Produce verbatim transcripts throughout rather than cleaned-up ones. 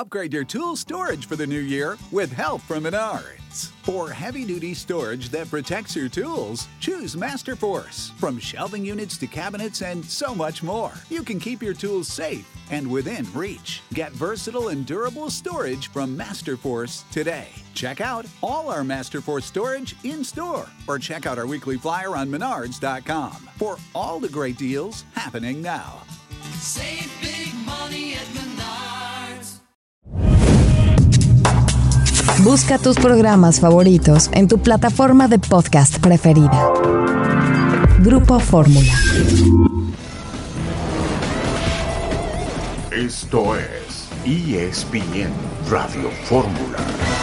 Upgrade your tool storage for the new year with help from Menards. For heavy-duty storage that protects your tools, choose Masterforce. From shelving units to cabinets and so much more, you can keep your tools safe and within reach. Get versatile and durable storage from Masterforce today. Check out all our Masterforce storage in-store or check out our weekly flyer on menards dot com for all the great deals happening now. Save big money at Menards. Busca tus programas favoritos en tu plataforma de podcast preferida. Grupo Fórmula. Esto es E S P N Radio Fórmula.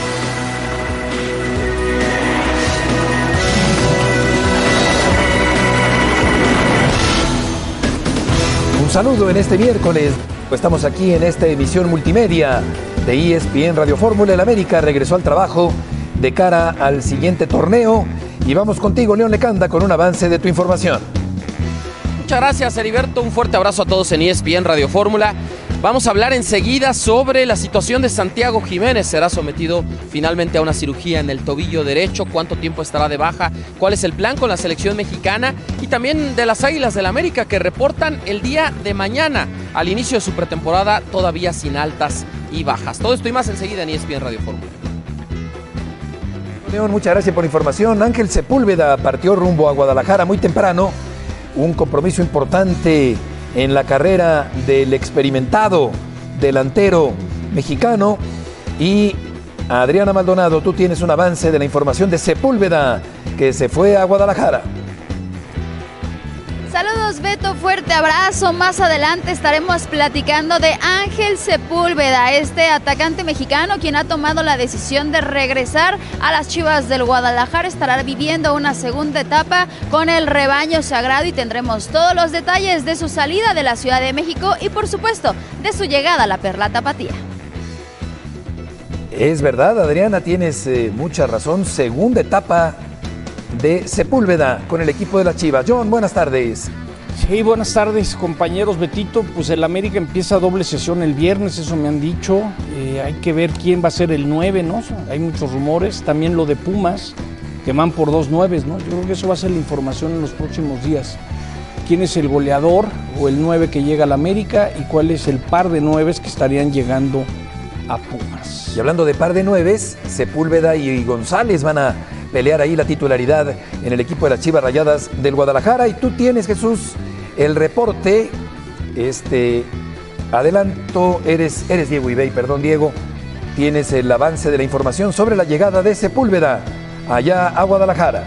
Un saludo en este miércoles. Estamos aquí en esta emisión multimedia de E S P N Radio Fórmula. El América regresó al trabajo de cara al siguiente torneo. Y vamos contigo, León Lecanda, con un avance de tu información. Muchas gracias, Heriberto. Un fuerte abrazo a todos en E S P N Radio Fórmula. Vamos a hablar enseguida sobre la situación de Santiago Jiménez. Será sometido finalmente a una cirugía en el tobillo derecho. ¿Cuánto tiempo estará de baja? ¿Cuál es el plan con la selección mexicana? Y también de las Águilas del América, que reportan el día de mañana, al inicio de su pretemporada, todavía sin altas y bajas. Todo esto y más enseguida en E S P N Radio Fórmula. León, muchas gracias por la información. Ángel Sepúlveda partió rumbo a Guadalajara muy temprano. Un compromiso importante en la carrera del experimentado delantero mexicano. Y Adriana Maldonado, tú tienes un avance de la información de Sepúlveda, que se fue a Guadalajara. Saludos, Beto, fuerte abrazo. Más adelante estaremos platicando de Ángel Sepúlveda, este atacante mexicano quien ha tomado la decisión de regresar a las Chivas del Guadalajara. Estará viviendo una segunda etapa con el rebaño sagrado y tendremos todos los detalles de su salida de la Ciudad de México y, por supuesto, de su llegada a la Perla Tapatía. Es verdad, Adriana, tienes eh, mucha razón. Segunda etapa de Sepúlveda con el equipo de las Chivas. John, buenas tardes. Sí, buenas tardes, compañeros. Betito, pues el América empieza doble sesión el viernes, eso me han dicho. Eh, hay que ver quién va a ser el nueve, ¿no? Hay muchos rumores. También lo de Pumas, que van por dos nueves, ¿no? Yo creo que eso va a ser la información en los próximos días. ¿Quién es el goleador o el nueve que llega al América y cuál es el par de nueves que estarían llegando a Pumas? Y hablando de par de nueves, Sepúlveda y González van a pelear ahí la titularidad en el equipo de las Chivas Rayadas del Guadalajara. Y tú tienes, Jesús, el reporte. Este, adelanto, eres, eres Diego Ibey, perdón, Diego. Tienes el avance de la información sobre la llegada de Sepúlveda allá a Guadalajara.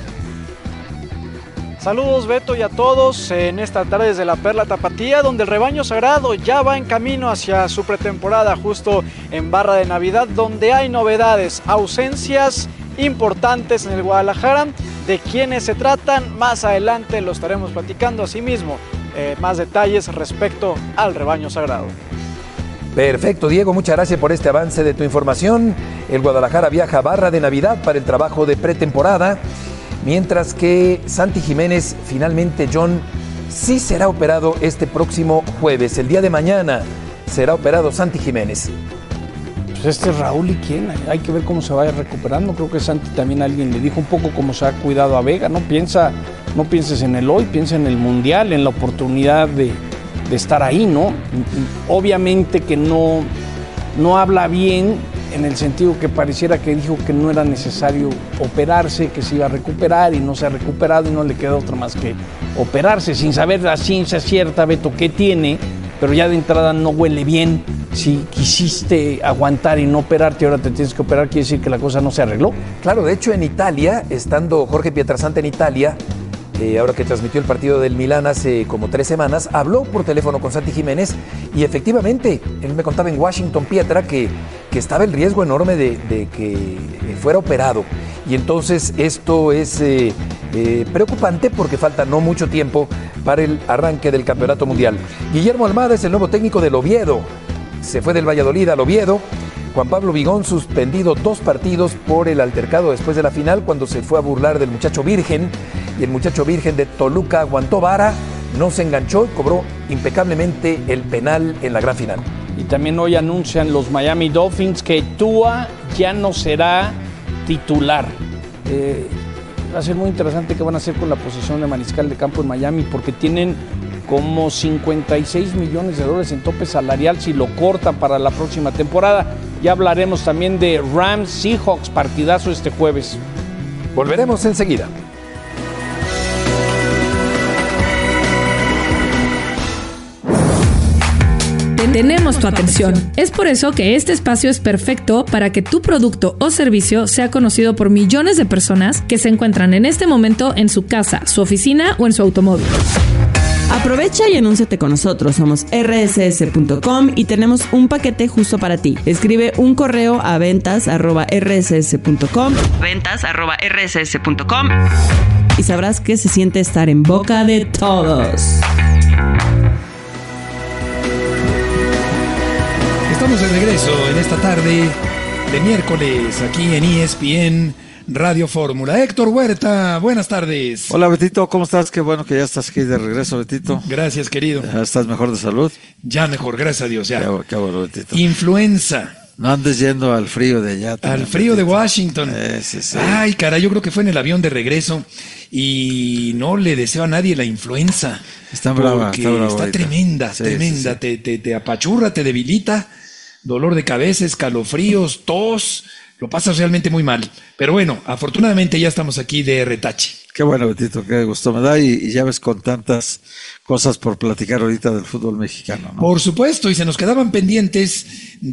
Saludos, Beto, y a todos en esta tarde desde la Perla Tapatía, donde el rebaño sagrado ya va en camino hacia su pretemporada, justo en Barra de Navidad, donde hay novedades, ausencias importantes en el Guadalajara. De quiénes se tratan, más adelante lo estaremos platicando. Asimismo, eh, más detalles respecto al rebaño sagrado. Perfecto, Diego, muchas gracias por este avance de tu información. El Guadalajara viaja a Barra de Navidad para el trabajo de pretemporada, mientras que Santi Jiménez finalmente, John, sí será operado este próximo jueves. El día de mañana será operado Santi Jiménez. Pues este es Raúl, ¿y quién? Hay que ver cómo se vaya recuperando. Creo que Santi también alguien le dijo un poco cómo se ha cuidado a Vega. No piensa, no pienses en el hoy, piensa en el Mundial, en la oportunidad de, de estar ahí, ¿no? Obviamente que no, no habla bien en el sentido que pareciera que dijo que no era necesario operarse, que se iba a recuperar y no se ha recuperado y no le queda otra más que operarse, sin saber la ciencia cierta, Beto, qué tiene, pero ya de entrada no huele bien. Si quisiste aguantar y no operarte, ahora te tienes que operar, quiere decir que la cosa no se arregló. Claro, de hecho en Italia, estando Jorge Pietrasanta en Italia, eh, ahora que transmitió el partido del Milán hace como tres semanas, habló por teléfono con Santi Jiménez y efectivamente, él me contaba en Washington, Pietra, que, que estaba el riesgo enorme de, de que fuera operado. Y entonces esto es eh, eh, preocupante porque falta no mucho tiempo para el arranque del Campeonato Mundial. Guillermo Almada es el nuevo técnico del Oviedo. Se fue del Valladolid al Oviedo. Juan Pablo Vigón suspendido dos partidos por el altercado después de la final, cuando se fue a burlar del muchacho virgen. Y el muchacho virgen de Toluca aguantó vara, no se enganchó y cobró impecablemente el penal en la gran final. Y también hoy anuncian los Miami Dolphins que Tua ya no será titular. Eh, va a ser muy interesante qué van a hacer con la posición de mariscal de campo en Miami, porque tienen como cincuenta y seis millones de dólares en tope salarial si lo cortan para la próxima temporada. Ya hablaremos también de Rams Seahawks, partidazo este jueves. Volveremos enseguida. Tenemos tu atención. Es por eso que este espacio es perfecto para que tu producto o servicio sea conocido por millones de personas que se encuentran en este momento en su casa, su oficina o en su automóvil. Aprovecha y anúnciate con nosotros. Somos erre ese ese punto com y tenemos un paquete justo para ti. Escribe un correo a ventas arroba erre ese ese punto com, ventas arroba erre ese ese punto com, y sabrás qué se siente estar en boca de todos. Estamos de regreso en esta tarde de miércoles aquí en E S P N Radio Fórmula. Héctor Huerta, buenas tardes. Hola, Betito, ¿cómo estás? Qué bueno que ya estás aquí de regreso, Betito. Gracias, querido. ¿Ya estás mejor de salud? Ya mejor, gracias a Dios, ya. Qué, qué bueno, Betito. Influenza. No andes yendo al frío de allá. Al frío Betito. De Washington. Eh, sí, sí. Ay, caray, yo creo que fue en el avión de regreso y no le deseo a nadie la influenza. Está brava, está brava. Está ahorita. tremenda, sí, tremenda. Sí, sí. Te, te, te apachurra, te debilita. Dolor de cabeza, escalofríos, tos, lo pasas realmente muy mal. Pero bueno, afortunadamente ya estamos aquí de retache. Qué bueno, Betito, qué gusto me da y, y ya ves con tantas cosas por platicar ahorita del fútbol mexicano, ¿no? Por supuesto, y se nos quedaban pendientes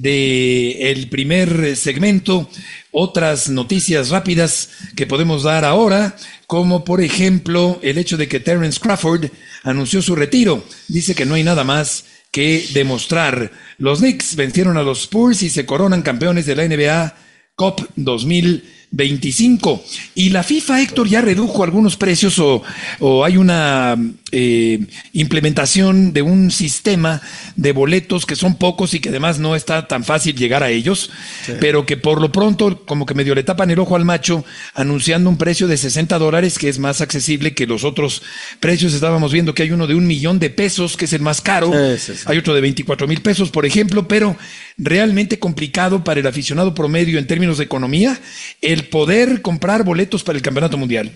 de el primer segmento, otras noticias rápidas que podemos dar ahora, como por ejemplo el hecho de que Terence Crawford anunció su retiro. Dice que no hay nada más que demostrar. Los Knicks vencieron a los Spurs y se coronan campeones de la N B A Cup dos mil veinticinco. Y la FIFA, Héctor, ya redujo algunos precios o, o hay una eh, implementación de un sistema de boletos que son pocos y que además no está tan fácil llegar a ellos, sí. Pero que por lo pronto como que medio le tapan el ojo al macho anunciando un precio de sesenta dólares, que es más accesible que los otros precios. Estábamos viendo que hay uno de un millón de pesos, que es el más caro, sí, sí, sí. Hay otro de veinticuatro mil pesos, por ejemplo, pero realmente complicado para el aficionado promedio en términos de economía el poder comprar boletos para el Campeonato Mundial.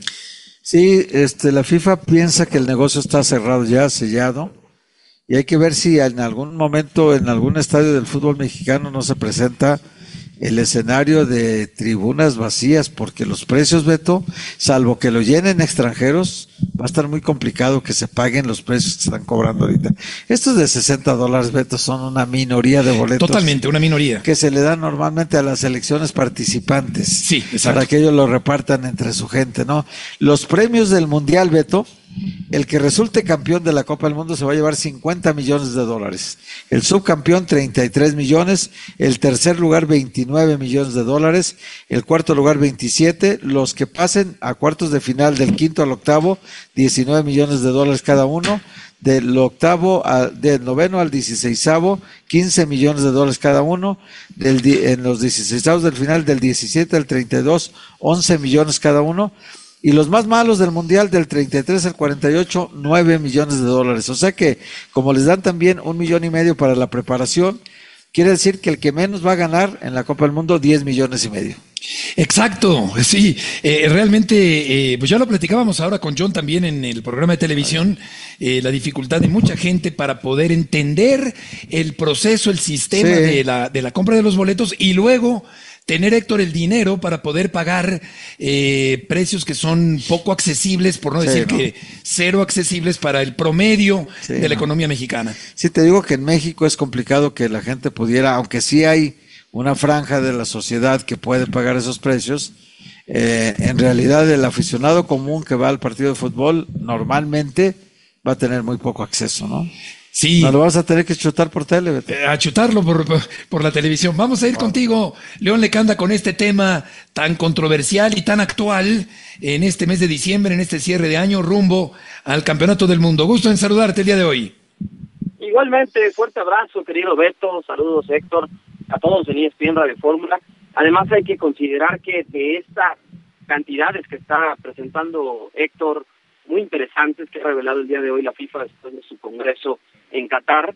Sí, este, la FIFA piensa que el negocio está cerrado ya, sellado, y hay que ver si en algún momento en algún estadio del fútbol mexicano no se presenta el escenario de tribunas vacías, porque los precios, Beto, salvo que lo llenen extranjeros, va a estar muy complicado que se paguen los precios que están cobrando ahorita. Estos de sesenta dólares, Beto, son una minoría de boletos. Totalmente, una minoría. Que se le dan normalmente a las selecciones participantes. Sí, exacto. Para que ellos lo repartan entre su gente, ¿no? Los premios del Mundial, Beto, el que resulte campeón de la Copa del Mundo se va a llevar cincuenta millones de dólares. El subcampeón, treinta y tres millones. El tercer lugar, veintinueve millones de dólares. El cuarto lugar, veintisiete. Los que pasen a cuartos de final del quinto al octavo, diecinueve millones de dólares cada uno. Del octavo, a, del noveno al dieciseisavo, quince millones de dólares cada uno. Del, en los dieciseisavos del final, del diecisiete al treinta y dos, once millones cada uno. Y los más malos del Mundial, del treinta y tres al cuarenta y ocho, nueve millones de dólares. O sea que, como les dan también un millón y medio para la preparación, quiere decir que el que menos va a ganar en la Copa del Mundo, diez millones y medio. Exacto, sí, eh, realmente, eh, pues ya lo platicábamos ahora con John también en el programa de televisión, eh, la dificultad de mucha gente para poder entender el proceso, el sistema sí. de la, de la compra de los boletos y luego tener, Héctor, el dinero para poder pagar eh, precios que son poco accesibles, por no sí, decir ¿no? que cero accesibles para el promedio sí, de la no. economía mexicana. Sí, te digo que en México es complicado que la gente pudiera, aunque sí hay una franja de la sociedad que puede pagar esos precios, eh, en realidad el aficionado común que va al partido de fútbol normalmente va a tener muy poco acceso, ¿no? Sí. No lo vas a tener que chutar por tele, Beto. A chutarlo por, por, por la televisión. Vamos a ir wow. contigo, León Lecanda, con este tema tan controversial y tan actual en este mes de diciembre, en este cierre de año, rumbo al Campeonato del Mundo. Gusto en saludarte el día de hoy. Igualmente, fuerte abrazo, querido Beto. Saludos, Héctor, a todos en E S P N Radio Fórmula. Además, hay que considerar que de estas cantidades que está presentando Héctor, muy interesantes, que ha revelado el día de hoy la FIFA después de su congreso en Qatar,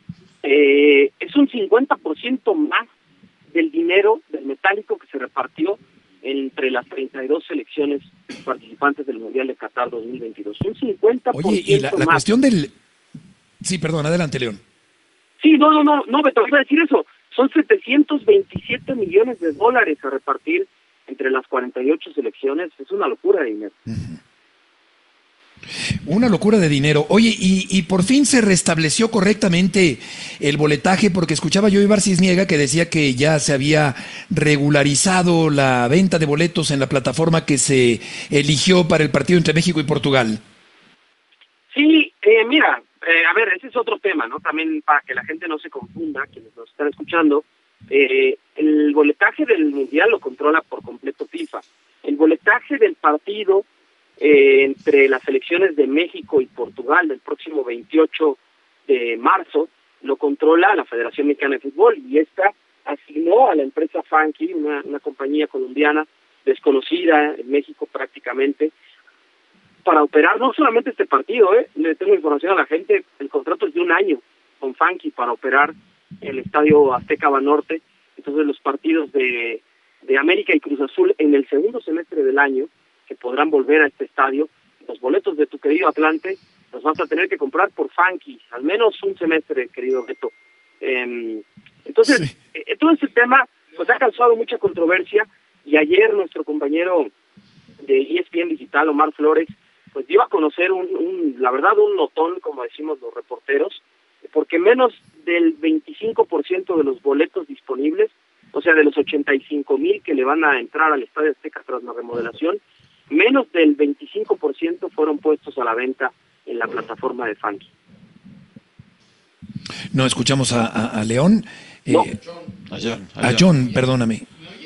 eh, es un cincuenta por ciento más del dinero, del metálico que se repartió entre las treinta y dos selecciones participantes del Mundial de Qatar dos mil veintidós. Un cincuenta por ciento Oye, y la, la más. cuestión del... Sí, perdón, adelante, León. Sí, no, no, no, no, Beto, iba a decir eso. Son setecientos veintisiete millones de dólares a repartir entre las cuarenta y ocho selecciones. Es una locura de dinero. Uh-huh. Una locura de dinero. Oye, y, y por fin se restableció correctamente el boletaje, porque escuchaba yo a Ibar Cisniega que decía que ya se había regularizado la venta de boletos en la plataforma que se eligió para el partido entre México y Portugal. Sí, eh, mira, eh, a ver, ese es otro tema, ¿no? También para que la gente no se confunda, quienes nos están escuchando, eh, el boletaje del Mundial lo controla por completo FIFA. El boletaje del partido Eh, entre las selecciones de México y Portugal del próximo veintiocho de marzo lo controla la Federación Mexicana de Fútbol, y esta asignó a la empresa Funky, una, una compañía colombiana desconocida en México prácticamente, para operar no solamente este partido, eh, le tengo información a la gente, el contrato es de un año con Funky para operar el Estadio Azteca Banorte. Entonces los partidos de, de América y Cruz Azul en el segundo semestre del año, que podrán volver a este estadio, los boletos de tu querido Atlante los vas a tener que comprar por Funky, al menos un semestre, querido Beto. Eh, entonces, sí. eh, todo este tema pues ha causado mucha controversia, y ayer nuestro compañero de E S P N Digital, Omar Flores, pues dio a conocer un, un la verdad, un notón, como decimos los reporteros, porque menos del veinticinco por ciento de los boletos disponibles, o sea, de los ochenta y cinco mil que le van a entrar al Estadio Azteca tras la remodelación, menos del veinticinco por ciento fueron puestos a la venta en la plataforma de Funky. No, escuchamos a, a, a León. Eh, no. A John, a, a John, perdóname.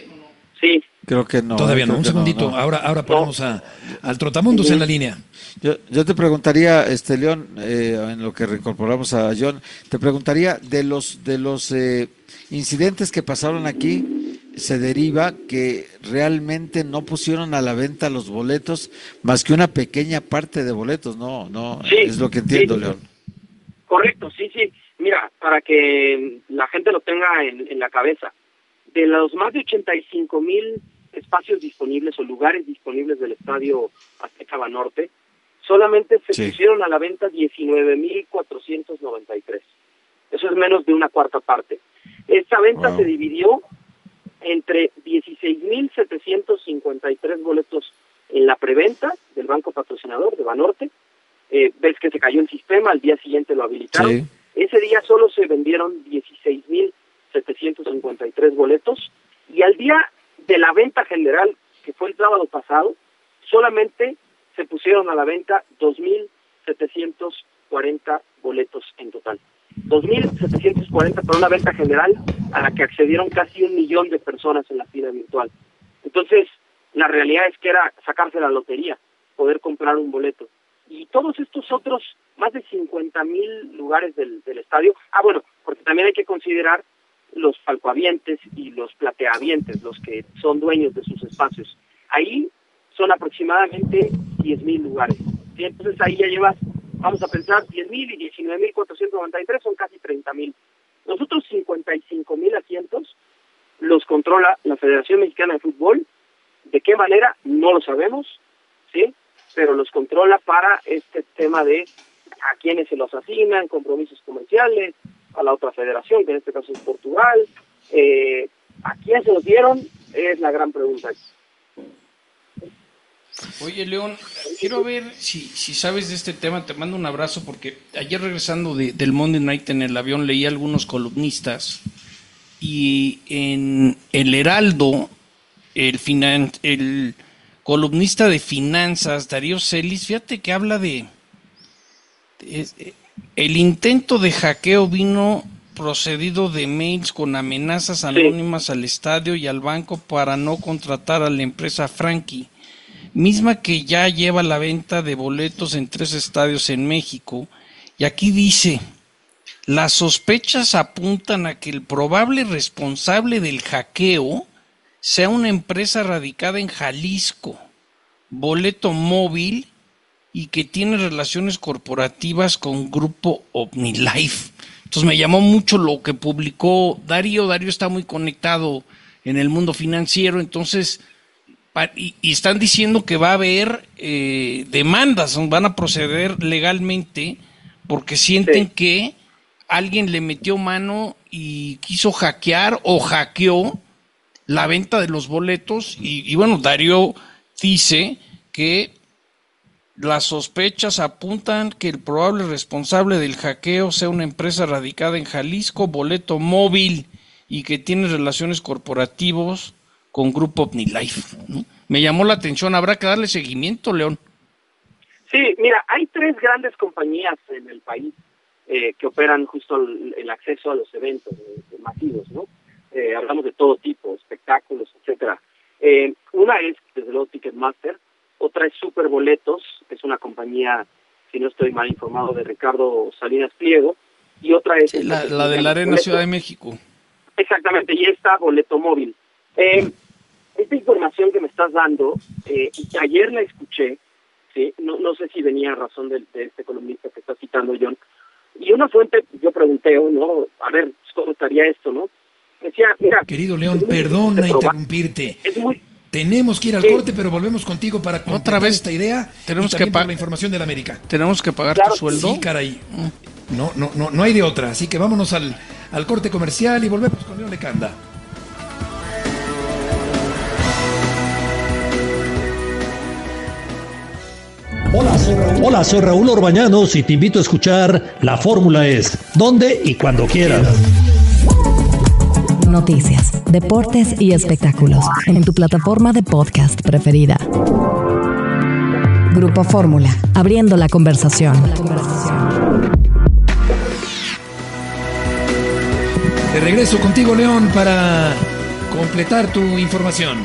Sí. Creo que no. Todavía no, un segundito. No, no. Ahora, ahora ponemos a, al Trotamundos sí. en la línea. Yo, yo te preguntaría, este León, eh, en lo que reincorporamos a John, te preguntaría de los de los eh, incidentes que pasaron aquí. Se deriva que realmente no pusieron a la venta los boletos, más que una pequeña parte de boletos, no, no, sí, es lo que entiendo, sí. León. Correcto, sí, sí. Mira, para que la gente lo tenga en, en la cabeza, de los más de ochenta y cinco mil espacios disponibles o lugares disponibles del Estadio Azteca Banorte, solamente se sí. pusieron a la venta diecinueve mil cuatrocientos noventa y tres. Eso es menos de una cuarta parte. Esta venta wow. se dividió entre dieciséis mil setecientos cincuenta y tres boletos en la preventa del banco patrocinador de Banorte. Eh, ves que se cayó el sistema, al día siguiente lo habilitaron. Sí. Ese día solo se vendieron dieciséis mil setecientos cincuenta y tres boletos, y al día de la venta general, que fue el sábado pasado, solamente se pusieron a la venta dos mil setecientos cuarenta boletos en total. dos mil setecientos cuarenta para una venta general a la que accedieron casi un millón de personas en la fila virtual. Entonces, la realidad es que era sacarse la lotería, poder comprar un boleto. Y todos estos otros, más de cincuenta mil lugares del, del estadio, ah bueno, porque también hay que considerar los falcoavientes y los plateavientes, los que son dueños de sus espacios. Ahí son aproximadamente diez mil lugares. ¿Sí? Entonces ahí ya llevas, vamos a pensar, diez mil y diecinueve mil cuatrocientos noventa y tres son casi treinta mil. Los otros cincuenta y cinco mil asientos los controla la Federación Mexicana de Fútbol. ¿De qué manera? No lo sabemos, ¿sí? Pero los controla para este tema de a quienes se los asignan, compromisos comerciales, a la otra federación, que en este caso es Portugal. Eh, ¿A quién se los dieron? Es la gran pregunta. Oye, León, quiero ver si, si sabes de este tema. Te mando un abrazo porque ayer regresando de, del Monday Night en el avión leí a algunos columnistas y en El Heraldo, el, finan, el columnista de finanzas, Darío Celis, fíjate que habla de, de el intento de hackeo vino procedido de mails con amenazas anónimas sí. al estadio y al banco para no contratar a la empresa Funky, misma que ya lleva la venta de boletos en tres estadios en México. Y aquí dice, las sospechas apuntan a que el probable responsable del hackeo sea una empresa radicada en Jalisco, Boleto Móvil, y que tiene relaciones corporativas con Grupo OmniLife. Entonces me llamó mucho lo que publicó Darío. Darío está muy conectado en el mundo financiero, entonces, y, y están diciendo que va a haber eh, demandas, van a proceder legalmente porque sienten sí. que alguien le metió mano y quiso hackear o hackeó la venta de los boletos y, y bueno, Darío dice que las sospechas apuntan que el probable responsable del hackeo sea una empresa radicada en Jalisco, Boleto Móvil, y que tiene relaciones corporativos con Grupo OmniLife, ¿no? Me llamó la atención, habrá que darle seguimiento, León. Sí, mira, hay tres grandes compañías en el país eh, que operan justo el, el acceso a los eventos eh, masivos, ¿no? Eh, hablamos de todo tipo, espectáculos, etcétera. Eh, una es, desde luego, Ticketmaster, otra es Superboletos, que es una compañía, si no estoy mal informado, de Ricardo Salinas Pliego, y otra es... Sí, la, la de la Arena Boleto. Ciudad de México. Exactamente, y esta Boleto Móvil. Eh, esta información que me estás dando, eh, ayer la escuché, ¿sí? no, no sé si venía a razón de, de este columnista que está citando John, y una fuente, yo pregunté, ¿no? A ver, ¿cómo estaría esto, no? Decía, mira... Querido León, perdona interrumpirte. Es muy... Tenemos que ir al sí. corte, pero volvemos contigo para otra vez esta idea. Tenemos y que pagar la información de la América. Tenemos que pagar claro, tu sueldo. Sí, caray. No, no, no, no hay de otra. Así que vámonos al, al corte comercial y volvemos con León Lecanda. Hola soy, Raúl. Hola, soy Raúl Orbañanos y te invito a escuchar La Fórmula Es, donde y cuando quieras. Noticias, deportes y espectáculos en tu plataforma de podcast preferida. Grupo Fórmula, abriendo la conversación. De regreso contigo, León, para completar tu información.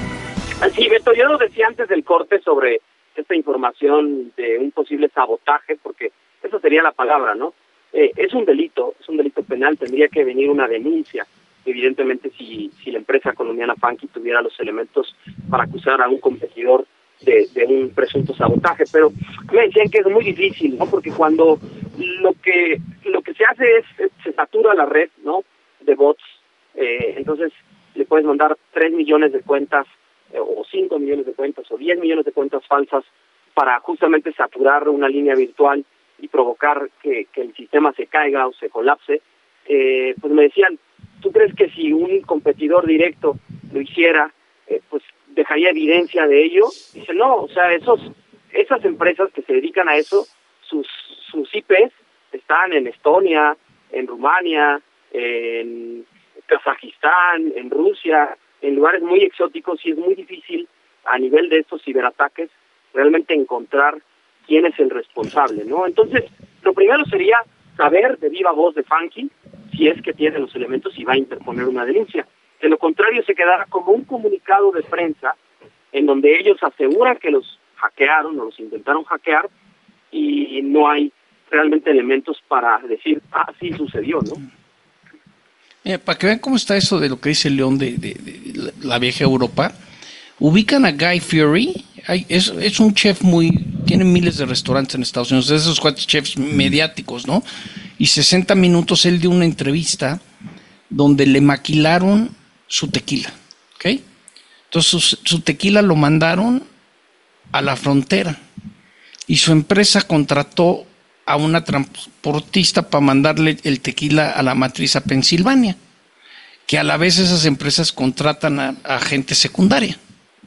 Sí, Beto, yo lo decía antes del corte sobre esta información de un posible sabotaje, porque esa sería la palabra, ¿no? Eh, es un delito, es un delito penal, tendría que venir una denuncia. Evidentemente, si, si la empresa colombiana Funky tuviera los elementos para acusar a un competidor de, de un presunto sabotaje, pero me decían que es muy difícil, ¿no? Porque cuando lo que lo que se hace es, se satura la red, ¿no? De bots, eh, entonces le puedes mandar tres millones de cuentas, eh, o cinco millones de cuentas, o diez millones de cuentas falsas para justamente saturar una línea virtual y provocar que, que el sistema se caiga o se colapse. Eh, pues me decían, ¿tú crees que si un competidor directo lo hiciera, eh, pues dejaría evidencia de ello? Dice, no, o sea, esos esas empresas que se dedican a eso, sus sus I Pes están en Estonia, en Rumania, en Kazajistán, en Rusia, en lugares muy exóticos, y es muy difícil a nivel de estos ciberataques realmente encontrar quién es el responsable, ¿no? Entonces, lo primero sería saber de viva voz de Funky si es que tiene los elementos y va a interponer una denuncia. De lo contrario, se quedará como un comunicado de prensa en donde ellos aseguran que los hackearon o los intentaron hackear y no hay realmente elementos para decir, ah, sí sucedió, ¿no? Mira, para que vean cómo está eso de lo que dice León de, de, de la vieja Europa, ubican a Guy Fieri, hay, es, es un chef muy, tiene miles de restaurantes en Estados Unidos, de esos cuatro chefs mediáticos, ¿no? Y sesenta minutos él dio una entrevista donde le maquilaron su tequila, ¿ok? Entonces su, su tequila lo mandaron a la frontera y su empresa contrató a una transportista para mandarle el tequila a la matriz a Pensilvania, que a la vez esas empresas contratan a, a gente secundaria.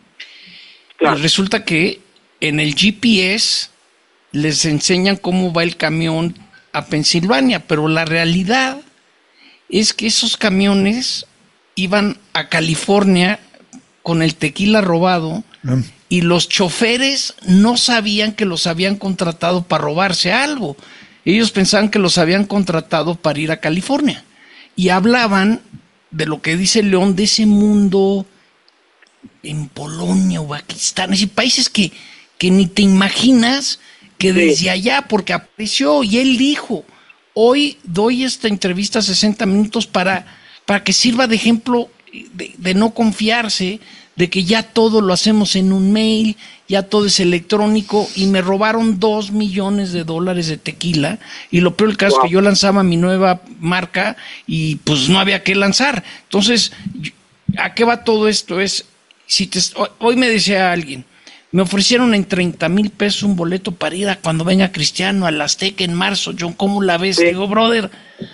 Claro. Pues resulta que en el G P S les enseñan cómo va el camión a Pensilvania, pero la realidad es que esos camiones iban a California con el tequila robado mm. y los choferes no sabían que los habían contratado para robarse algo. Ellos pensaban que los habían contratado para ir a California y hablaban de lo que dice León, de ese mundo en Polonia o Pakistán, es decir, países que, que ni te imaginas que desde sí. allá, porque apareció y él dijo, hoy doy esta entrevista sesenta minutos para, para que sirva de ejemplo de, de no confiarse, de que ya todo lo hacemos en un mail, ya todo es electrónico, y me robaron dos millones de dólares de tequila, y lo peor del caso wow. es que yo lanzaba mi nueva marca y pues no había que lanzar. Entonces, ¿a qué va todo esto? Es, si te, hoy me decía alguien, me ofrecieron en treinta mil pesos un boleto para ir a cuando venga Cristiano al Azteca en marzo. John, ¿cómo la ves? Sí. Digo, brother,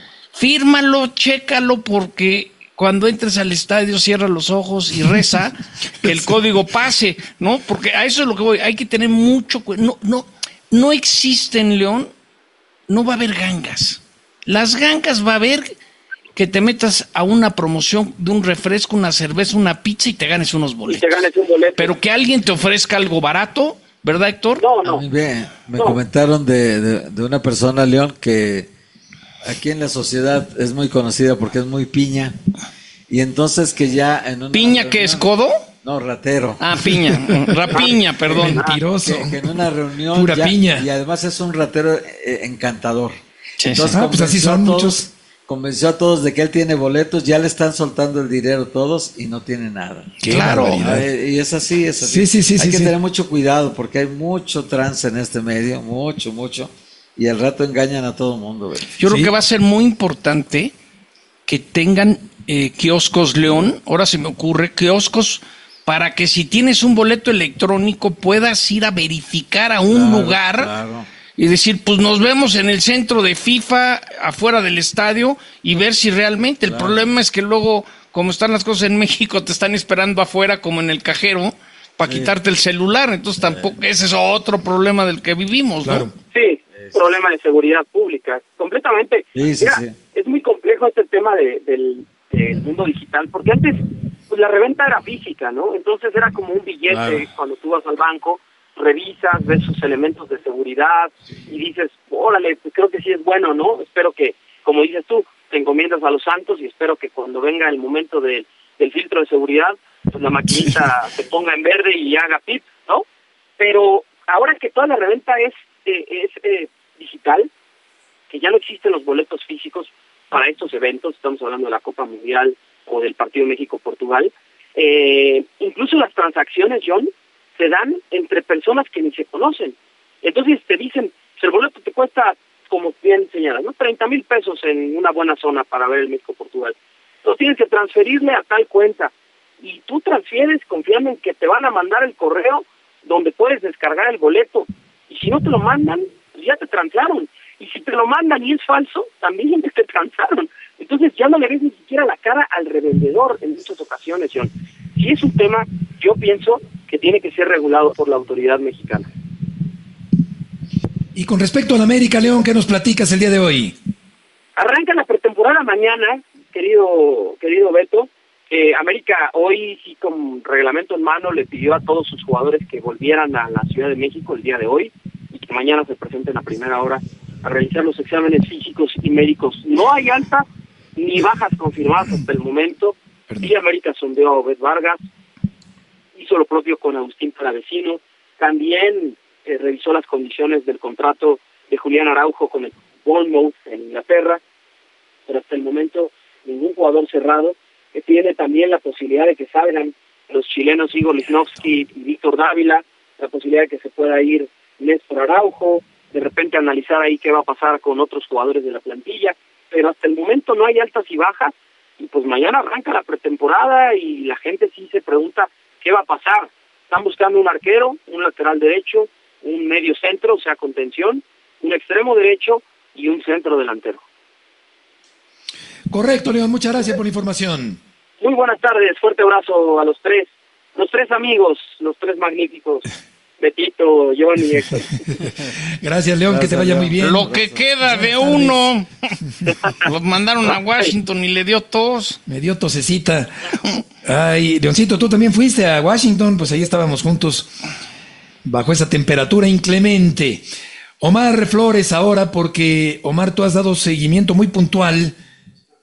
fírmalo, chécalo, porque cuando entres al estadio cierra los ojos y reza que el código pase, ¿no? Porque a eso es lo que voy. Hay que tener mucho cuidado. No, no, no existe en León, no va a haber gangas. Las gangas va a haber que te metas a una promoción de un refresco, una cerveza, una pizza y te ganes unos boletos. Y te ganes un boleto. Pero que alguien te ofrezca algo barato, ¿verdad, Héctor? No, no. A mí me, me no. comentaron de, de, de una persona, León, que aquí en la sociedad es muy conocida porque es muy piña. Y entonces que ya en una ¿Piña reunión, que es codo? No, ratero. Ah, piña. Rapiña, perdón. Mentiroso. Que, que en una reunión. Pura ya, piña. Y además es un ratero eh, encantador. Sí, entonces, sí. Ah, pues así son todos, muchos. Convenció a todos de que él tiene boletos, ya le están soltando el dinero todos y no tiene nada. Claro. Eh, y es así, es así. Sí, sí, sí, hay sí, que sí. tener mucho cuidado porque hay mucho trance en este medio, mucho, mucho. Y al rato engañan a todo el mundo. ¿Verdad? Yo creo Sí. que va a ser muy importante que tengan eh, kioscos León, ahora se me ocurre, kioscos para que si tienes un boleto electrónico puedas ir a verificar a un Claro, lugar claro. y decir, pues nos vemos en el centro de FIFA, afuera del estadio, y ver si realmente. Claro. El problema es que luego, como están las cosas en México, te están esperando afuera como en el cajero para Sí. quitarte el celular, entonces tampoco, ese es otro problema del que vivimos, Claro. ¿no? Sí, problema de seguridad pública, completamente. Sí, sí, Mira, sí. es muy complejo este tema de, del, del mundo digital, porque antes pues la reventa era física, ¿no? Entonces era como un billete. Claro. Cuando tú vas al banco, revisas, ves sus elementos de seguridad y dices, órale, pues creo que sí es bueno, ¿no? Espero que, como dices tú, te encomiendas a los santos y espero que cuando venga el momento de, del filtro de seguridad, pues la maquinita se ponga en verde y haga pip, ¿no? Pero ahora que toda la reventa es, eh, es eh, digital, que ya no existen los boletos físicos para estos eventos, estamos hablando de la Copa Mundial o del partido México-Portugal, eh, incluso las transacciones, John, se dan entre personas que ni se conocen. Entonces te dicen, si el boleto te cuesta, como bien señalas, ¿no? treinta mil pesos en una buena zona para ver el México-Portugal. Entonces tienes que transferirle a tal cuenta. Y tú transfieres confiando en que te van a mandar el correo donde puedes descargar el boleto. Y si no te lo mandan, pues ya te transaron. Y si te lo mandan y es falso, también te transaron. Entonces ya no le ves ni siquiera la cara al revendedor en muchas ocasiones, John. Si es un tema, yo pienso que tiene que ser regulado por la autoridad mexicana. Y con respecto a la América, León, ¿qué nos platicas el día de hoy? Arranca la pretemporada mañana, querido querido Beto. Eh, América hoy, sí, con reglamento en mano, le pidió a todos sus jugadores que volvieran a la Ciudad de México el día de hoy y que mañana se presenten a primera hora a realizar los exámenes físicos y médicos. No hay altas ni bajas confirmadas hasta el momento. Sí, América sondeó a Obed Vargas, hizo lo propio con Agustín Palavecino, también eh, revisó las condiciones del contrato de Julián Araujo con el Bournemouth en Inglaterra, pero hasta el momento ningún jugador cerrado. Que tiene también la posibilidad de que salgan los chilenos Igor Lichnowsky y Víctor Dávila, la posibilidad de que se pueda ir Néstor Araujo, de repente analizar ahí qué va a pasar con otros jugadores de la plantilla, pero hasta el momento no hay altas y bajas, y pues mañana arranca la pretemporada y la gente sí se pregunta qué va a pasar. Están buscando un arquero, un lateral derecho, un medio centro, o sea, contención, un extremo derecho y un centro delantero. Correcto, León, muchas gracias por la información. Muy buenas tardes, fuerte abrazo a los tres, los tres amigos, los tres magníficos, Betito, John y Héctor. Gracias, León, gracias, que te vaya León. Muy bien. Lo que queda de uno, lo mandaron a Washington y le dio tos. Me dio tosecita. Ay, Leoncito, tú también fuiste a Washington, pues ahí estábamos juntos, bajo esa temperatura inclemente. Omar Flores ahora, porque Omar, tú has dado seguimiento muy puntual.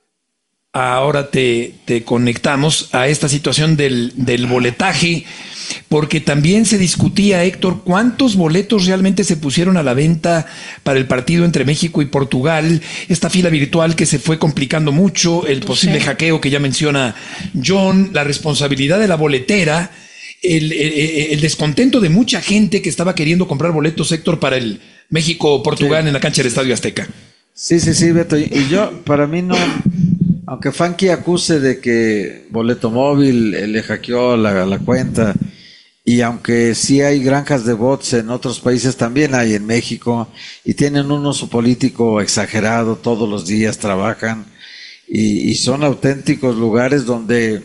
Ahora te, te conectamos a esta situación del, del boletaje porque también se discutía, Héctor, cuántos boletos realmente se pusieron a la venta para el partido entre México y Portugal, esta fila virtual que se fue complicando mucho, el posible sí. hackeo que ya menciona John, la responsabilidad de la boletera, el, el, el descontento de mucha gente que estaba queriendo comprar boletos, Héctor, para el México-Portugal sí. en la cancha del Estadio Azteca. Sí, sí, sí, Beto, y, y yo, para mí no, aunque Funky acuse de que Boleto Móvil eh, le hackeó la, la cuenta, y aunque sí hay granjas de bots en otros países, también hay en México, y tienen un uso político exagerado, todos los días trabajan, y, y son auténticos lugares donde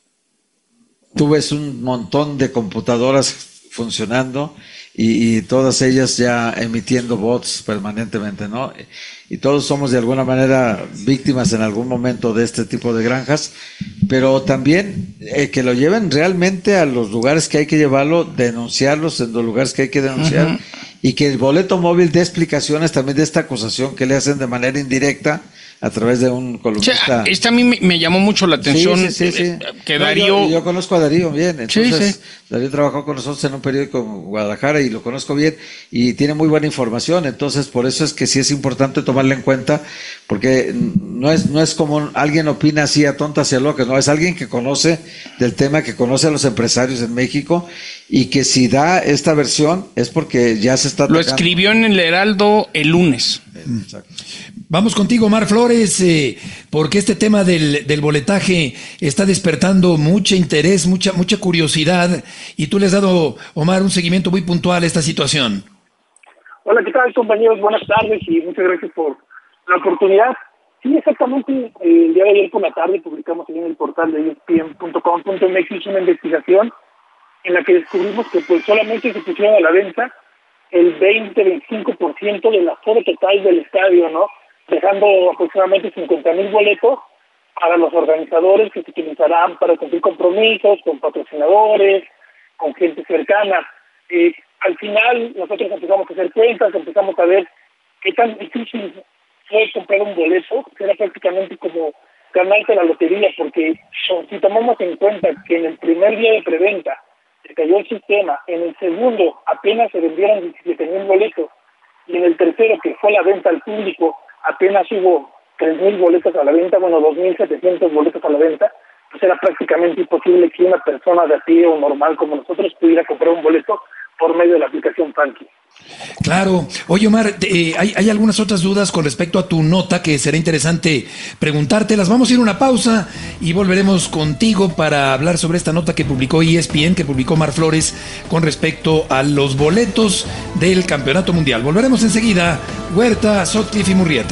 tú ves un montón de computadoras funcionando, y, y todas ellas ya emitiendo bots permanentemente, ¿no? Y todos somos de alguna manera víctimas en algún momento de este tipo de granjas, pero también eh, que lo lleven realmente a los lugares que hay que llevarlo, denunciarlos en los lugares que hay que denunciar, uh-huh. y que el Boleto Móvil dé explicaciones también de esta acusación que le hacen de manera indirecta a través de un columnista. O sea, esta a mí me, me llamó mucho la atención. Sí, sí, sí, sí. Que no, Darío... Yo, yo conozco a Darío bien, entonces sí, sí. Darío trabajó con nosotros en un periódico en Guadalajara y lo conozco bien y tiene muy buena información, entonces por eso es que sí es importante tomarla en cuenta, porque no es no es como alguien opina así a tontas y a locas, no, es alguien que conoce del tema, que conoce a los empresarios en México y que si da esta versión es porque ya se está atacando. Lo escribió en el Heraldo el lunes. Exacto. Vamos contigo, Omar Flores, eh, porque este tema del, del boletaje está despertando mucho interés, mucha mucha curiosidad, y tú le has dado, Omar, un seguimiento muy puntual a esta situación. Hola, ¿qué tal, compañeros? Buenas tardes y muchas gracias por la oportunidad. Sí, exactamente, eh, el día de ayer por la tarde publicamos en el portal de E S P N punto com punto M X una investigación en la que descubrimos que pues solamente se pusieron a la venta el veinte a veinticinco por ciento del aforo total del estadio, ¿no? Dejando aproximadamente cincuenta mil boletos para los organizadores que se utilizarán para cumplir compromisos con patrocinadores, con gente cercana. Eh, al final nosotros empezamos a hacer cuentas, empezamos a ver qué tan difícil fue comprar un boleto, que era prácticamente como ganarte la lotería, porque si tomamos en cuenta que en el primer día de preventa se cayó el sistema, en el segundo apenas se vendieron diecisiete mil boletos, y en el tercero, que fue la venta al público, apenas hubo tres mil boletos a la venta, bueno, dos mil setecientos boletos a la venta, pues era prácticamente imposible que una persona de a pie o normal como nosotros pudiera comprar un boleto por medio de la aplicación Funky. Claro. Oye, Omar, eh, hay, hay algunas otras dudas con respecto a tu nota que será interesante preguntártelas. Vamos a ir a una pausa y volveremos contigo para hablar sobre esta nota que publicó E S P N, que publicó Omar Flores con respecto a los boletos del Campeonato Mundial. Volveremos enseguida. Huerta, Sotcliffe y Murrieta.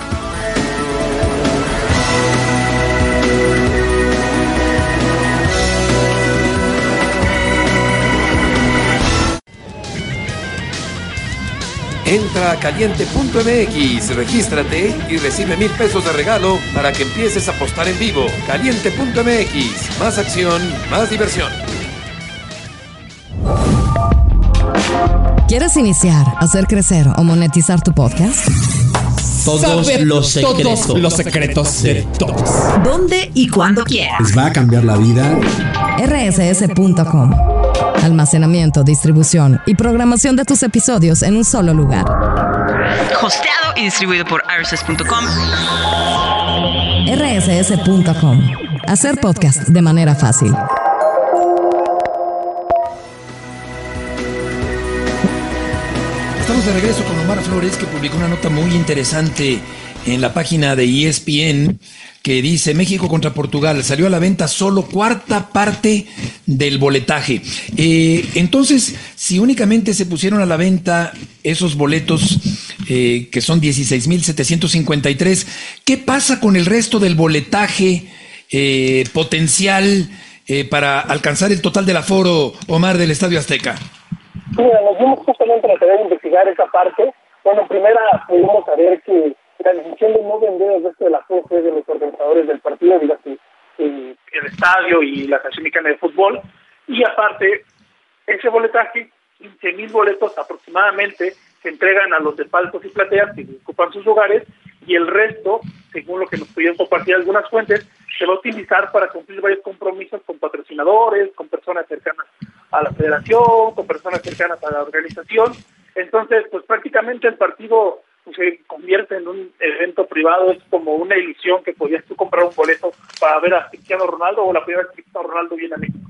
Entra a caliente punto M X, regístrate y recibe mil pesos de regalo para que empieces a apostar en vivo. caliente punto M X, más acción, más diversión. ¿Quieres iniciar, hacer crecer o monetizar tu podcast? Todos Saber los secretos. Todos los secretos de todos. ¿Dónde y cuándo quieras? Les va a cambiar la vida. R S S punto com. Almacenamiento, distribución y programación de tus episodios en un solo lugar. Hosteado y distribuido por R S S punto com. R S S punto com. Hacer podcast de manera fácil. Estamos de regreso con Omar Flores, que publicó una nota muy interesante en la página de E S P N que dice: México contra Portugal, salió a la venta solo cuarta parte del boletaje. Eh, entonces, si únicamente se pusieron a la venta esos boletos, eh, que son dieciséis mil setecientos cincuenta y tres, ¿qué pasa con el resto del boletaje eh, potencial eh, para alcanzar el total del aforo, Omar, del Estadio Azteca? Mira, nos dimos justamente la tarea de investigar esa parte. Bueno, primera pudimos saber que la decisión de no vender el resto de la F E de los organizadores del partido, dígase eh, el estadio y la Asociación Mexicana de Fútbol, y aparte, ese boletaje, quince mil boletos aproximadamente, se entregan a los de palcos y plateas que ocupan sus lugares, y el resto, según lo que nos pudieron compartir algunas fuentes, se va a utilizar para cumplir varios compromisos con patrocinadores, con personas cercanas a la federación, con personas cercanas a la organización. Entonces, pues prácticamente el partido pues, se convierte en un evento privado, es como una ilusión que podías tú comprar un boleto para ver a Cristiano Ronaldo o la primera vez que Cristiano Ronaldo viene a México.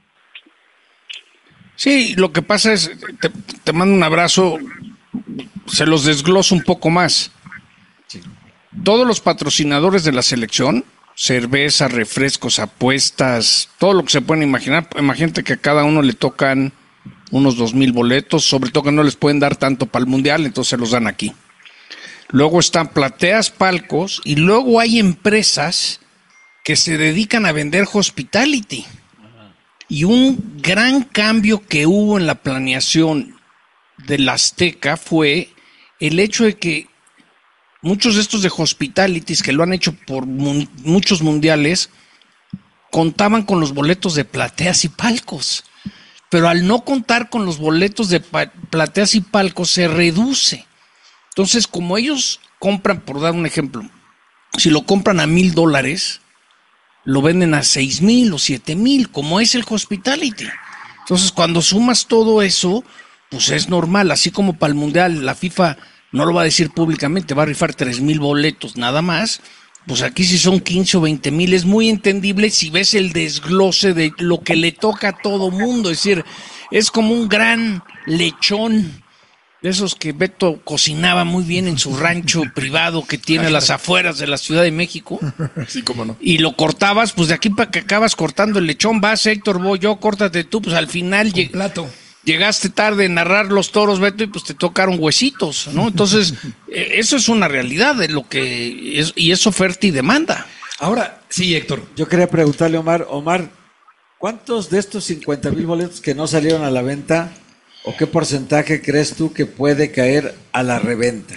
Sí, lo que pasa es, te, te mando un abrazo, se los desgloso un poco más. Sí. Todos los patrocinadores de la selección, cerveza, refrescos, apuestas, todo lo que se pueden imaginar, imagínate que a cada uno le tocan unos dos mil boletos, sobre todo que no les pueden dar tanto para el Mundial, entonces se los dan aquí. Luego están plateas, palcos, y luego hay empresas que se dedican a vender hospitality. Y un gran cambio que hubo en la planeación de la Azteca fue el hecho de que muchos de estos de hospitalities que lo han hecho por mun- muchos mundiales contaban con los boletos de plateas y palcos. Pero al no contar con los boletos de pa- plateas y palcos se reduce. Entonces, como ellos compran, por dar un ejemplo, si lo compran a mil dólares, lo venden a seis mil o siete mil, como es el hospitality. Entonces, cuando sumas todo eso, pues es normal, así como para el Mundial, la FIFA no lo va a decir públicamente, va a rifar tres mil boletos nada más, pues aquí si son quince o veinte mil, es muy entendible si ves el desglose de lo que le toca a todo mundo, es decir, es como un gran lechón, de esos que Beto cocinaba muy bien en su rancho privado que tiene a las afueras de la Ciudad de México. Sí, cómo no. Y lo cortabas, pues de aquí para que acabas cortando el lechón, vas Héctor, voy yo, córtate tú, pues al final lleg- plato. llegaste tarde a narrar los toros, Beto, y pues te tocaron huesitos, ¿no? Entonces, eh, eso es una realidad de lo que es, y es oferta y demanda. Ahora, sí, Héctor. Yo quería preguntarle a Omar, Omar, ¿cuántos de estos cincuenta mil boletos que no salieron a la venta o qué porcentaje crees tú que puede caer a la reventa?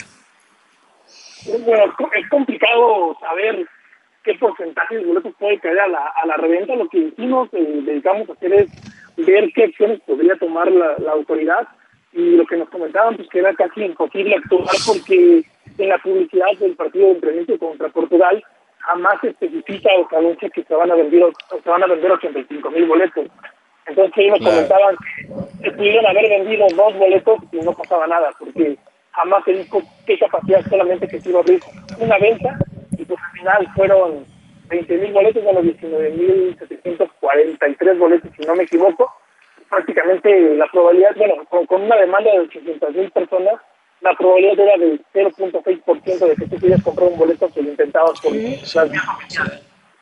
Bueno, es complicado saber qué porcentaje de boletos puede caer a la, a la reventa. Lo que sí nos eh, dedicamos a hacer es ver qué acciones podría tomar la, la autoridad, y lo que nos comentaban pues que era casi imposible actuar porque en la publicidad del partido de entrenamiento contra Portugal jamás se especifica o se anuncia que se van a vender se van a vender ochenta y cinco mil boletos. Entonces ellos Claro. comentaban que pudieron haber vendido dos boletos y no pasaba nada, porque jamás se dijo qué capacidad, solamente que se iba a abrir una venta, y pues al final fueron veinte mil boletos, bueno, diecinueve mil setecientos cuarenta y tres boletos, si no me equivoco. Prácticamente la probabilidad, bueno, con, con una demanda de ochocientas mil personas, la probabilidad era del cero punto seis por ciento de que tú pudieras comprar un boleto que lo intentabas por las vías oficiales.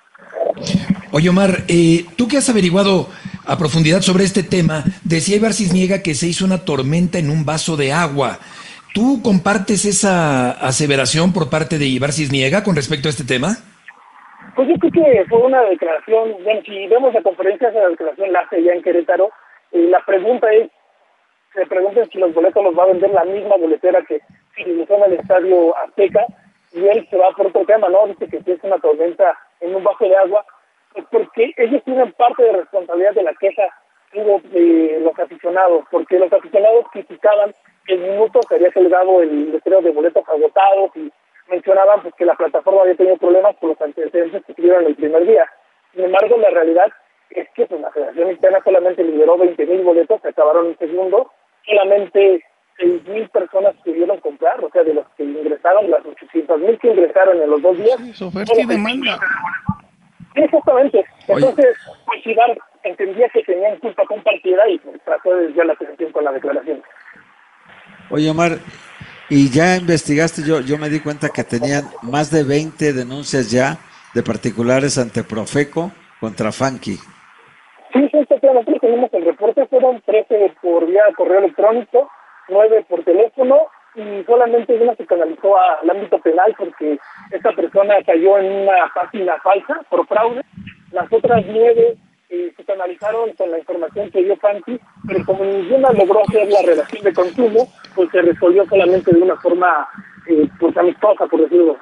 Oye, Omar, eh, tú que has averiguado a profundidad sobre este tema, decía Ibar Cisniega que se hizo una tormenta en un vaso de agua. ¿Tú compartes esa aseveración por parte de Ibar Cisniega con respecto a este tema? Pues yo creo que fue una declaración, bueno, si vemos la conferencia, esa declaración la hace ya en Querétaro, eh, la pregunta es, se preguntan si los boletos los va a vender la misma boletera que se utilizó en el Estadio Azteca, y él se va por otro tema, ¿no? Dice que si es una tormenta en un vaso de agua, pues porque ellos tienen parte de responsabilidad de la queja de los aficionados, porque los aficionados criticaban que el minuto se había colgado el letrero de boletos agotados y mencionaban pues que la plataforma había tenido problemas por los antecedentes que tuvieron el primer día. Sin embargo, la realidad es que pues, la Federación Mexicana solamente liberó veinte mil boletos, se acabaron en segundo, solamente seis mil personas pudieron comprar, o sea, de los que ingresaron, las ochocientos mil que ingresaron en los dos días. Sí, oferta y demanda. Sí, exactamente. Entonces, pues Ibar entendía que tenían culpa compartida y pues, trató de desviar la atención con la declaración. Oye, Omar, y ya investigaste, yo yo me di cuenta que tenían más de veinte denuncias ya de particulares ante Profeco contra Funky. Sí, sí, sí, nosotros tenemos el reporte, fueron trece por vía correo electrónico, nueve por teléfono, y solamente una se canalizó al ámbito penal porque esta persona cayó en una página falsa por fraude. Las otras nueve eh, se canalizaron con la información que dio Funky, pero como ninguna logró hacer la relación de consumo, pues se resolvió solamente de una forma eh, pues amistosa, por decirlo.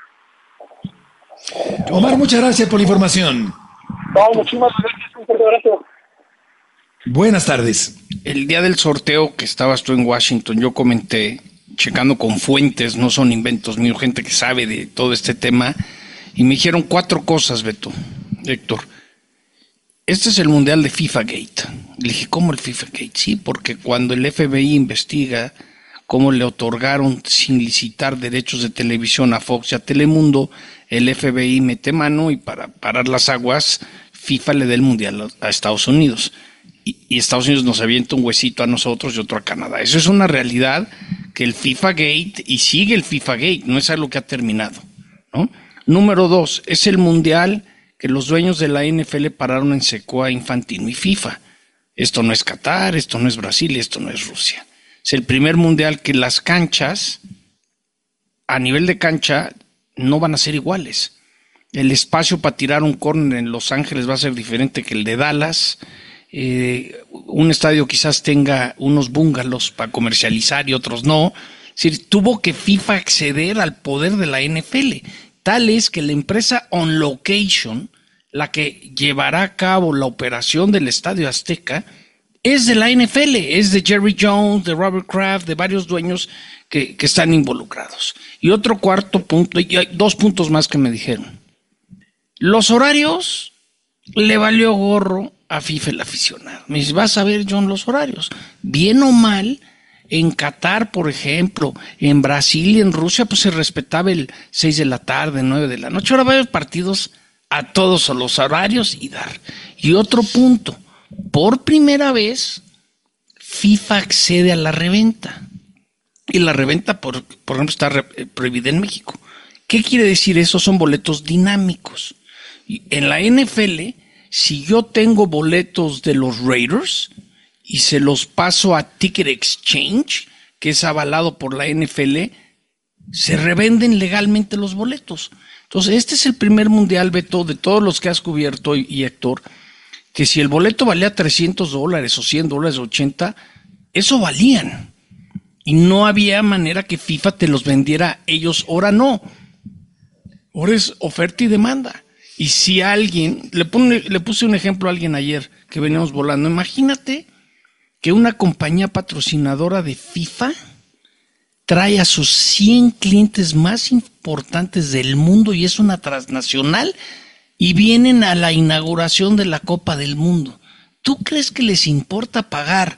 Omar, muchas gracias por la información. No, muchísimas gracias, un fuerte abrazo. Buenas tardes. El día del sorteo que estabas tú en Washington, yo comenté, checando con fuentes, no son inventos míos, gente que sabe de todo este tema, y me dijeron cuatro cosas, Beto, Héctor. Este es el Mundial de FIFA Gate. Le dije, ¿cómo el FIFA Gate? Sí, porque cuando el F B I investiga cómo le otorgaron sin licitar derechos de televisión a Fox y a Telemundo, el F B I mete mano y para parar las aguas, FIFA le da el mundial a Estados Unidos. Y, y Estados Unidos nos avienta un huesito a nosotros y otro a Canadá. Eso es una realidad que el FIFA Gate, y sigue el FIFA Gate, no es algo que ha terminado, ¿no? Número dos, es el mundial que los dueños de la N F L pararon en seco a Infantino y FIFA. Esto no es Qatar, esto no es Brasil, esto no es Rusia. Es el primer mundial que las canchas, a nivel de cancha, no van a ser iguales. El espacio para tirar un córner en Los Ángeles va a ser diferente que el de Dallas. Eh, un estadio quizás tenga unos bungalows para comercializar y otros no. Es decir, tuvo que FIFA acceder al poder de la N F L. Tal es que la empresa On Location, la que llevará a cabo la operación del Estadio Azteca, es de la N F L, es de Jerry Jones, de Robert Kraft, de varios dueños que, que están involucrados. Y otro cuarto punto, y hay dos puntos más que me dijeron. Los horarios le valió gorro a FIFA el aficionado. Me dice, vas a ver, John, los horarios. Bien o mal, en Qatar, por ejemplo, en Brasil y en Rusia, pues se respetaba el seis de la tarde, nueve de la noche. Ahora va a haber partidos a todos los horarios y dar. Y otro punto, por primera vez, FIFA accede a la reventa. Y la reventa, por, por ejemplo, está re, prohibida en México. ¿Qué quiere decir eso? Son boletos dinámicos. Y en la N F L, si yo tengo boletos de los Raiders y se los paso a Ticket Exchange, que es avalado por la N F L, se revenden legalmente los boletos. Entonces, este es el primer mundial, Beto, de todos los que has cubierto, y, y Héctor, que si el boleto valía trescientos dólares o cien dólares, ochenta, eso valían. Y no había manera que FIFA te los vendiera ellos, ahora no. Ahora es oferta y demanda. Y si alguien, le, pone, le puse un ejemplo a alguien ayer que veníamos volando, imagínate que una compañía patrocinadora de FIFA trae a sus cien clientes más importantes del mundo y es una transnacional y vienen a la inauguración de la Copa del Mundo. ¿Tú crees que les importa pagar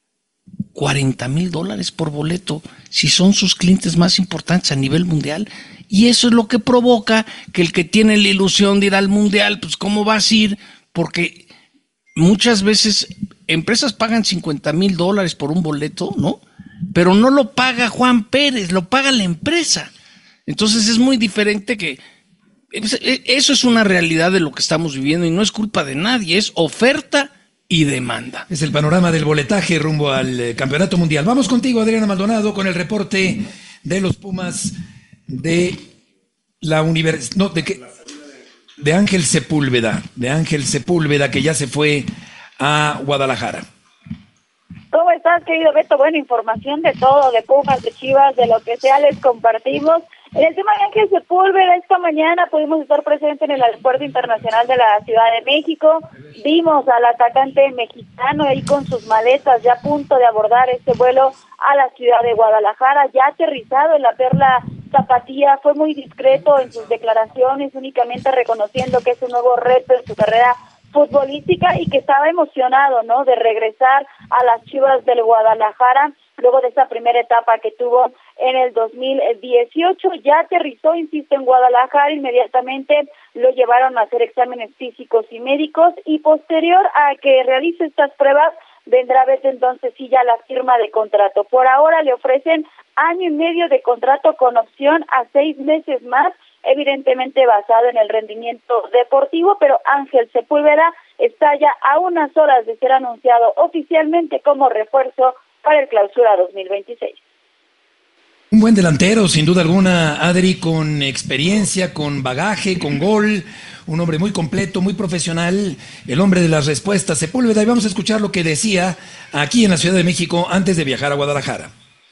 cuarenta mil dólares por boleto si son sus clientes más importantes a nivel mundial? Y eso es lo que provoca que el que tiene la ilusión de ir al mundial, pues ¿cómo vas a ir? Porque muchas veces empresas pagan cincuenta mil dólares por un boleto, ¿no? Pero no lo paga Juan Pérez, lo paga la empresa. Entonces es muy diferente que... Eso es una realidad de lo que estamos viviendo y no es culpa de nadie, es oferta y demanda. Es el panorama del boletaje rumbo al eh, Campeonato Mundial. Vamos contigo, Adriana Maldonado, con el reporte de los Pumas de la universidad, no, de qué, de Ángel Sepúlveda, de Ángel Sepúlveda, que ya se fue a Guadalajara. ¿Cómo estás, querido Beto? Buena información de todo, de Pumas, de Chivas, de lo que sea, les compartimos. En el tema de Ángel Sepúlveda, esta mañana pudimos estar presentes en el Aeropuerto Internacional de la Ciudad de México. Vimos al atacante mexicano ahí con sus maletas ya a punto de abordar este vuelo a la ciudad de Guadalajara, ya aterrizado en la Perla Tapatía. Fue muy discreto en sus declaraciones, únicamente reconociendo que es un nuevo reto en su carrera futbolística y que estaba emocionado, ¿no?, de regresar a las Chivas del Guadalajara luego de esa primera etapa que tuvo en el dos mil dieciocho. Ya aterrizó, insisto, en Guadalajara. Inmediatamente lo llevaron a hacer exámenes físicos y médicos y posterior a que realice estas pruebas vendrá a ver entonces sí ya la firma de contrato. Por ahora le ofrecen año y medio de contrato con opción a seis meses más, evidentemente basado en el rendimiento deportivo, pero Ángel Sepúlveda está ya a unas horas de ser anunciado oficialmente como refuerzo para el Clausura dos mil veintiséis. Un buen delantero, sin duda alguna, Adri, con experiencia, con bagaje, con gol, un hombre muy completo, muy profesional, el hombre de las respuestas, Sepúlveda, y vamos a escuchar lo que decía aquí en la Ciudad de México antes de viajar a Guadalajara.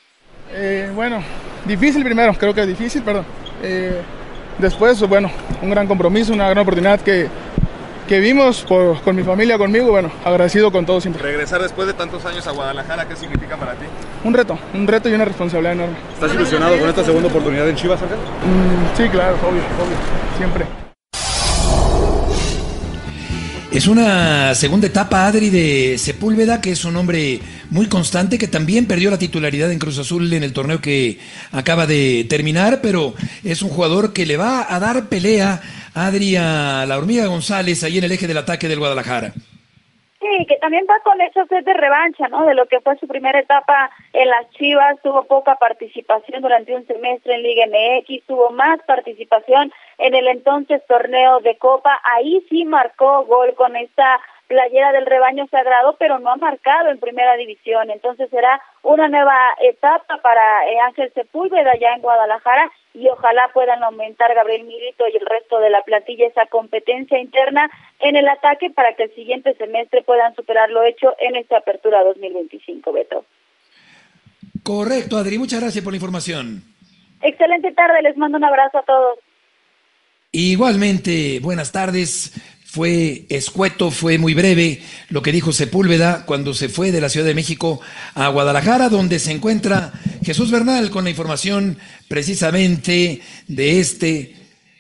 Eh, bueno, difícil primero, creo que difícil, perdón. Eh, después, bueno, un gran compromiso, una gran oportunidad que, que vimos por, con mi familia, conmigo, bueno, agradecido con todo siempre. Regresar después de tantos años a Guadalajara, ¿qué significa para ti? Un reto, un reto y una responsabilidad enorme. ¿Estás ilusionado con esta segunda oportunidad en Chivas, Ángel? Mm, sí, claro, obvio, obvio, siempre. Es una segunda etapa, Adri, de Sepúlveda, que es un hombre muy constante, que también perdió la titularidad en Cruz Azul en el torneo que acaba de terminar, pero es un jugador que le va a dar pelea, Adri, a la Hormiga González, ahí en el eje del ataque del Guadalajara. Sí, que también va con esa sed de revancha, ¿no? De lo que fue su primera etapa en las Chivas, tuvo poca participación durante un semestre en Liga M X, tuvo más participación en el entonces torneo de Copa, ahí sí marcó gol con esta playera del rebaño sagrado, pero no ha marcado en primera división, entonces será una nueva etapa para eh, Ángel Sepúlveda ya en Guadalajara, y ojalá puedan aumentar Gabriel Milito y el resto de la plantilla esa competencia interna en el ataque para que el siguiente semestre puedan superar lo hecho en esta apertura dos mil veinticinco, Beto. Correcto, Adri, muchas gracias por la información. Excelente tarde, les mando un abrazo a todos. Igualmente, buenas tardes. Fue escueto, fue muy breve lo que dijo Sepúlveda cuando se fue de la Ciudad de México a Guadalajara, donde se encuentra Jesús Bernal con la información precisamente de este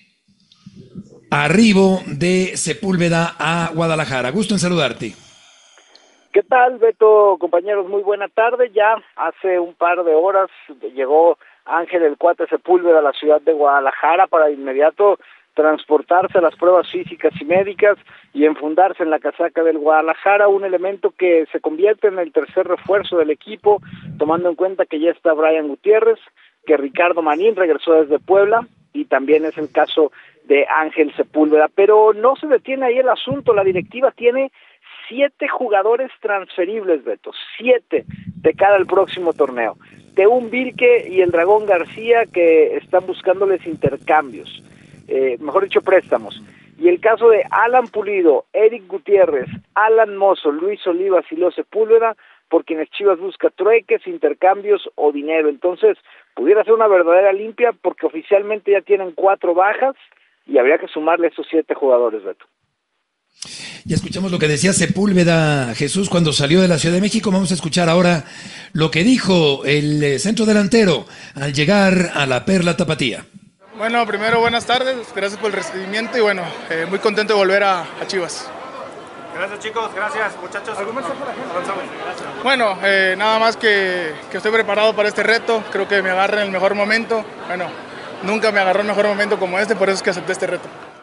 arribo de Sepúlveda a Guadalajara. Gusto en saludarte. ¿Qué tal, Beto? Compañeros, muy buena tarde. Ya hace un par de horas llegó Ángel el Cuate Sepúlveda a la ciudad de Guadalajara para de inmediato transportarse a las pruebas físicas y médicas y enfundarse en la casaca del Guadalajara, un elemento que se convierte en el tercer refuerzo del equipo, tomando en cuenta que ya está Brian Gutiérrez, que Ricardo Manín regresó desde Puebla, y también es el caso de Ángel Sepúlveda. Pero no se detiene ahí el asunto, la directiva tiene siete jugadores transferibles, Beto, siete de cara al próximo torneo. Teun Vilke y el Dragón García, que están buscándoles intercambios. Eh, mejor dicho, préstamos. Y el caso de Alan Pulido, Eric Gutiérrez, Alan Mozo, Luis Olivas y Leo Sepúlveda, por quienes Chivas busca trueques, intercambios o dinero. Entonces, pudiera ser una verdadera limpia, porque oficialmente ya tienen cuatro bajas y habría que sumarle a esos siete jugadores, Beto. Ya escuchamos lo que decía Sepúlveda, Jesús, cuando salió de la Ciudad de México. Vamos a escuchar ahora lo que dijo el centro delantero al llegar a la Perla Tapatía. Bueno, primero buenas tardes, gracias por el recibimiento y bueno, eh, muy contento de volver a, a Chivas. Gracias, chicos, gracias, muchachos. ¿Algún mensaje para la gente? Avanzamos. Bueno, eh, nada más que, que estoy preparado para este reto, creo que me agarra en el mejor momento. Bueno, nunca me agarró el mejor momento como este, por eso es que acepté este reto.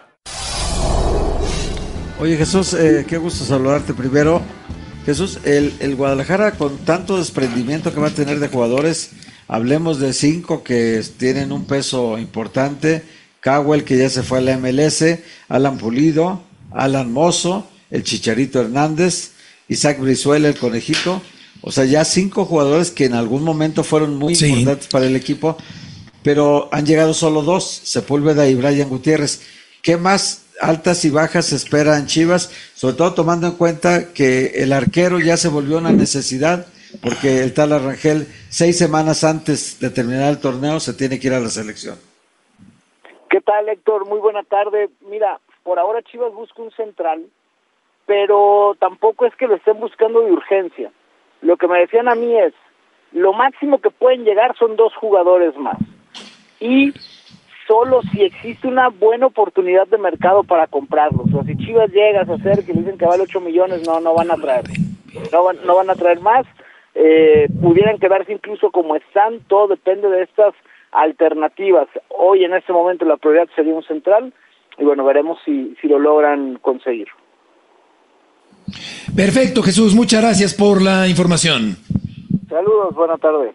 Oye, Jesús, eh, qué gusto saludarte primero. Jesús, el, el Guadalajara, con tanto desprendimiento que va a tener de jugadores, hablemos de cinco que tienen un peso importante: Cowell, que ya se fue a la M L S, Alan Pulido, Alan Mozo, el Chicharito Hernández, Isaac Brizuela, el Conejito. O sea, ya cinco jugadores que en algún momento fueron muy sí. importantes para el equipo, pero han llegado solo dos, Sepúlveda y Brian Gutiérrez. ¿Qué más altas y bajas se espera en Chivas? Sobre todo tomando en cuenta que el arquero ya se volvió una necesidad, porque el tal Arrangel, seis semanas antes de terminar el torneo, se tiene que ir a la selección. ¿Qué tal, Héctor? Muy buena tarde. Mira, por ahora Chivas busca un central, pero tampoco es que lo estén buscando de urgencia. Lo que me decían a mí es, lo máximo que pueden llegar son dos jugadores más. Y solo si existe una buena oportunidad de mercado para comprarlos. O sea, si Chivas llega a hacer que le dicen que vale ocho millones, no, no van a traer. No van, no van a traer más. Eh, pudieran quedarse incluso como están, todo depende de estas alternativas. Hoy en este momento la prioridad sería un central y bueno, veremos si, si lo logran conseguir. Perfecto, Jesús, muchas gracias por la información. Saludos, buena tarde.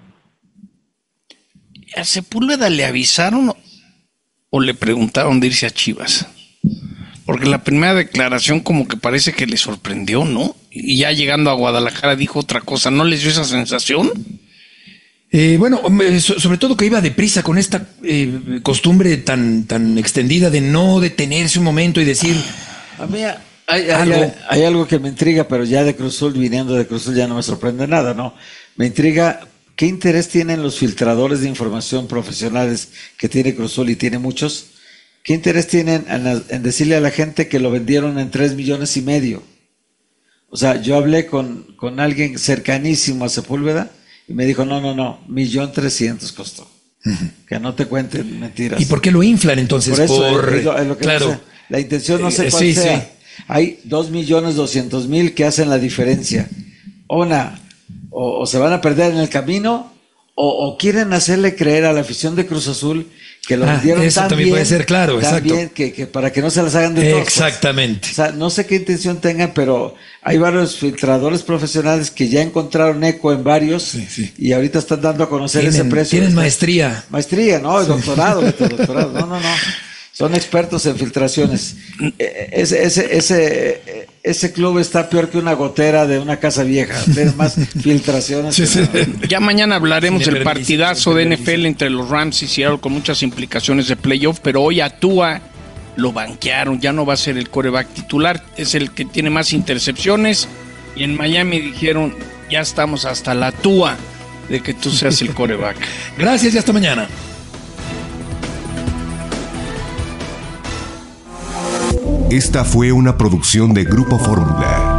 ¿A Sepúlveda le avisaron o le preguntaron de irse a Chivas? Porque la primera declaración como que parece que le sorprendió, ¿no? Y ya llegando a Guadalajara dijo otra cosa. ¿No les dio esa sensación? Eh, bueno, sobre todo que iba deprisa con esta eh, costumbre tan, tan extendida de no detenerse un momento y decir... A mí hay, hay, algo. Hay, hay algo que me intriga, pero ya de Cruz Azul, viniendo de Cruz Azul, ya no me sorprende nada, ¿no? Me intriga qué interés tienen los filtradores de información profesionales que tiene Cruz Azul, y tiene muchos. ¿Qué interés tienen en, en decirle a la gente que lo vendieron en tres millones y medio? O sea, yo hablé con, con alguien cercanísimo a Sepúlveda y me dijo, no, no, no, millón trescientos costó. Uh-huh. Que no te cuenten mentiras. ¿Y por qué lo inflan entonces? Por eso, por... es lo, es lo que claro. no sé. La intención no sé cuál sí, sea. Sí. hay dos millones doscientos mil que hacen la diferencia. Una, o, o se van a perder en el camino, o, o quieren hacerle creer a la afición de Cruz Azul que lo Ah, vendieron eso tan también bien, puede ser, claro, tan exacto. bien, que, que para que no se las hagan de todos. Exactamente. O sea, no sé qué intención tengan, pero hay varios filtradores profesionales que ya encontraron eco en varios y ahorita están dando a conocer Tienen- ese precio. tienen Está- maestría. Maestría, ¿no? Doctorado, Beto, doctorado. No, no, no. Son expertos en filtraciones. Eh, Ese, ese, ese, ese club está peor que una gotera de una casa vieja. Tiene más filtraciones. que nada. Ya mañana hablaremos Si le del permiso, partidazo de N F L entre los Rams y Seattle con muchas implicaciones de playoff, pero hoy a Tua lo banquearon, ya no va a ser el quarterback titular, es el que tiene más intercepciones y en Miami dijeron, ya estamos hasta la Tua de que tú seas el quarterback. Gracias y hasta mañana. Esta fue una producción de Grupo Fórmula.